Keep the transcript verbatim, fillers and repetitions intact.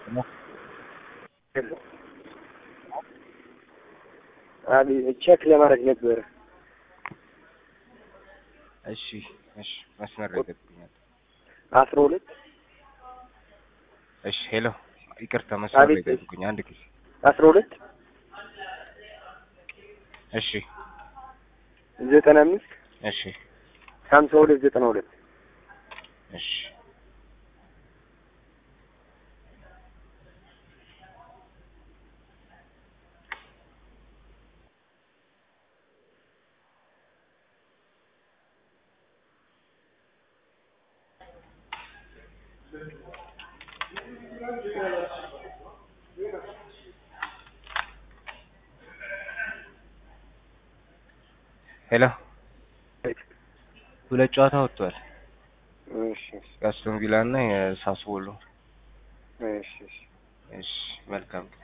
አቢ ቼክ ለማድረግ ነበር። እሺ እሺ መስመር ላይ ገብኛል። አስራ ሁለት እሺ ሄሎ ይቅርታ መስመር ላይ ገብኝ አንድ ጊዜ አስራ ሁለት እሺ ዘጠና አምስት እሺ ሀምሳ ሁለት ዘጠና ሁለት እሺ ሄሎ ሁለት ጨዋታ ወጥቷል። እሺ አስቶን ቪላ እና የሳስዎሎ። እሺ እሺ እሺ መልካም